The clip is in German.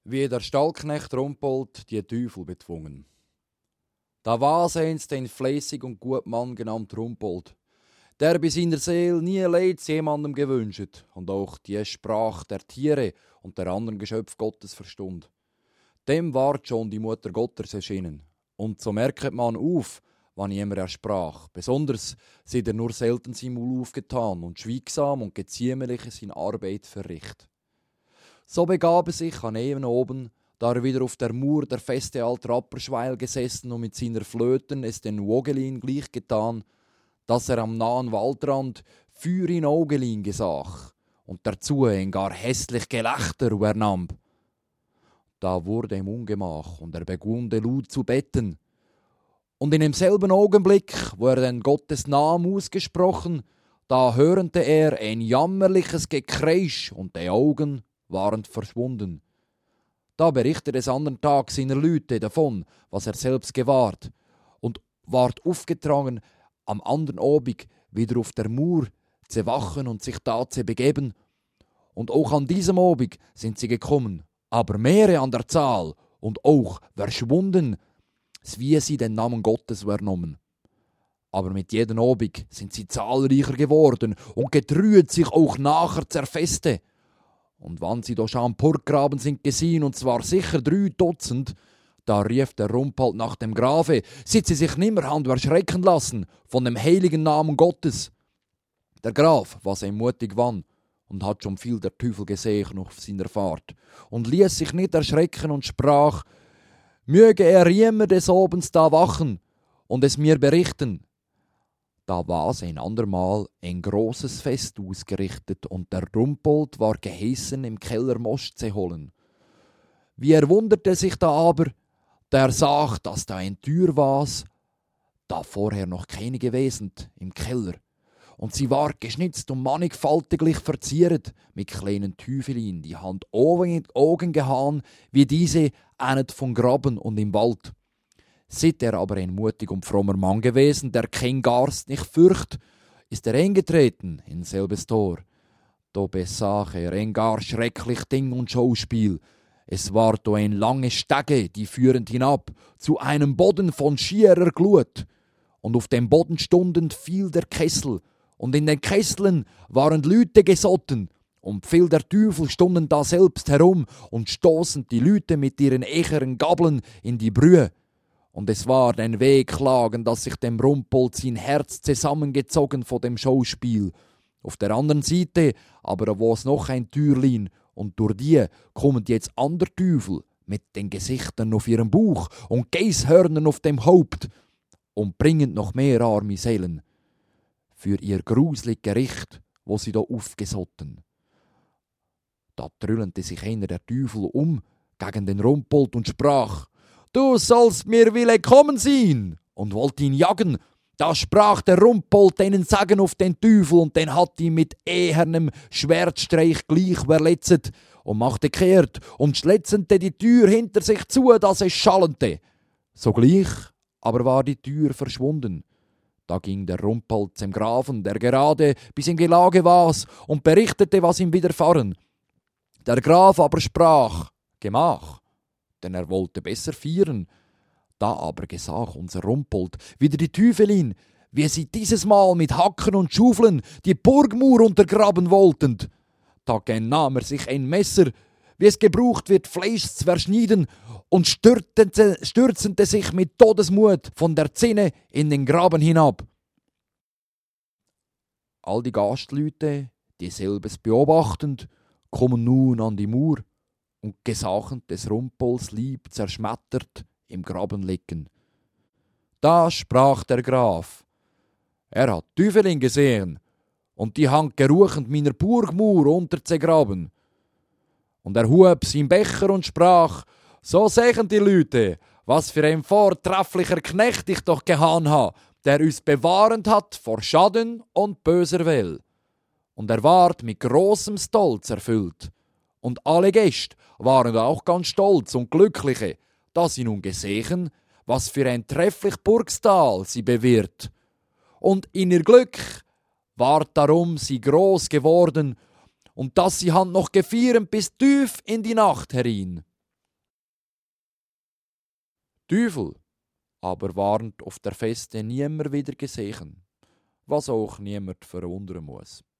wie der Stallknecht Rumpold die Teufel bezwungen. Da war einst ein fleißig und gut Mann genannt Rumpold, der bei seiner Seele nie Leids jemandem gewünscht und auch die Sprache der Tiere und der anderen Geschöpfe Gottes verstund. Dem ward schon die Mutter Gottes erschienen, und so merket man auf, wann immer er sprach, besonders sieht er nur selten sein Mund aufgetan und schweigsam und geziemlich seine Arbeit verricht. So begab es sich an eben oben, da er wieder auf der Mur der feste alte Rapperschweil gesessen und mit seiner Flöten es den Wogelin gleich getan, dass er am nahen Waldrand für in Augelin gesach und dazu ein gar hässlich Gelächter übernahm. Da wurde ihm Ungemach und er begunde laut zu betten. Und in demselben Augenblick, wo er den Gottes Namen ausgesprochen, da hörte er ein jammerliches Gekreisch und die Augen waren verschwunden. Da berichtete des andern Tags seiner Leute davon, was er selbst gewahrt, und ward aufgetragen, am anderen Abend wieder auf der Mur zu wachen und sich da zu begeben. Und auch an diesem Abend sind sie gekommen, aber mehrere an der Zahl und auch verschwunden, wie sie den Namen Gottes vernommen. Aber mit jedem Abend sind sie zahlreicher geworden und getrüht sich auch nachher zerfeste. Und wann sie da schon am Burggraben sind gesehen, und zwar sicher 3 Dutzend, da rief der Rumpold nach dem Grafe, sieht sie sich nimmerhand erschrecken lassen von dem heiligen Namen Gottes. Der Graf war sehr mutig wann und hat schon viel der Teufel gesehen auf seiner Fahrt und ließ sich nicht erschrecken und sprach, möge er immer des Abends da wachen und es mir berichten. Da war ein andermal ein großes Fest ausgerichtet und der Rumpold war geheißen, im Keller Most zu holen. Wie er wunderte sich da aber, der sah, dass da ein Tür war, da vorher noch keine gewesen, im Keller. Und sie war geschnitzt und mannigfaltiglich verziert, mit kleinen Tüfelin, die Hand in die Augen gehan, wie diese ähnet vom Graben und im Wald. Seit er aber ein mutig und frommer Mann gewesen, der kein Garst nicht fürcht, ist er eingetreten in selbes Tor. Da besah er ein gar schrecklich Ding und Schauspiel. Es war da ein lange Stege, die führend hinab, zu einem Boden von schierer Glut. Und auf dem Boden stundend fiel der Kessel, und in den Kesseln waren Leute gesotten, und viel der Teufel stunden da selbst herum und stoßen die Leute mit ihren echeren Gabeln in die Brühe. Und es war ein Wehklagen, dass sich dem Rumpold sein Herz zusammengezogen vor dem Schauspiel. Auf der anderen Seite aber war es noch ein Türlin, und durch die kommen jetzt andere Teufel mit den Gesichtern auf ihrem Bauch und Geishörnern auf dem Haupt und bringen noch mehr arme Seelen für ihr gruselig Gericht, wo sie da aufgesotten. Da trüllte sich einer der Teufel gegen den Rumpold und sprach, »Du sollst mir willkommen sein!« und wollte ihn jagen. Da sprach der Rumpold denen Sagen auf den Teufel und den hat ihn mit ehernem Schwertstreich gleich verletzt und machte kehrt und schletzente die Tür hinter sich zu, dass es schallente. Sogleich aber war die Tür verschwunden. Da ging der Rumpold zum Grafen, der gerade bis in Gelage war, und berichtete, was ihm widerfahren. Der Graf aber sprach, Gemach, denn er wollte besser feiern. Da aber gesah unser Rumpold wieder die Tüfelin, wie sie dieses Mal mit Hacken und Schaufeln die Burgmauer untergraben wollten. Da nahm er sich ein Messer, wie es gebraucht wird, Fleisch zu verschneiden, und stürzte sich mit Todesmut von der Zinne in den Graben hinab. All die Gastleute, die selbes beobachtend, kommen nun an die Mauer und gesachen des Rumpolds Lieb zerschmettert im Graben liegen. Da sprach der Graf, er hat Tüfelin gesehen und die hang geruchend meiner Burgmauer unterzugraben. Und er hub sein Becher und sprach, so sagen die Leute, was für ein vortrefflicher Knecht ich doch gehan ha, der uns bewahrend hat vor Schaden und böser Will. Und er ward mit großem Stolz erfüllt. Und alle Gäste waren auch ganz stolz und glückliche, dass sie nun gesehen, was für ein trefflich Burgstal sie bewirrt. Und in ihr Glück ward darum sie groß geworden, und dass sie han noch gefeiert bis tief in die Nacht herein. Teufel aber warnt auf der Feste niemand wieder gesehen, was auch niemand verwundern muss.